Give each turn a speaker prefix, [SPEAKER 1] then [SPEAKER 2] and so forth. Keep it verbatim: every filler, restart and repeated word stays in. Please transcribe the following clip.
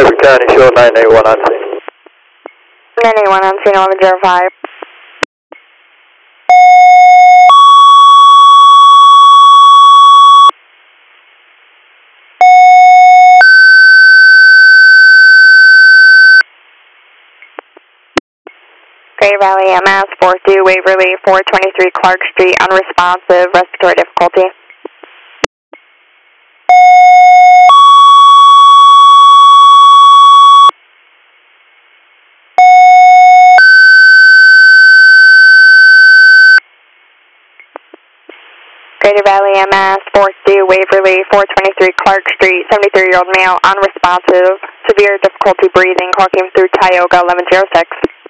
[SPEAKER 1] Stafford County, show nine eight one on scene.
[SPEAKER 2] nine eight one on scene, eleven zero five. Greater Valley M S, four two Waverly, four twenty-three Clark Street, unresponsive, respiratory difficulty. Greater Valley M S, four two Waverly, four twenty-three Clark Street, seventy-three year old male, unresponsive, severe difficulty breathing, call came through Tioga, eleven zero six.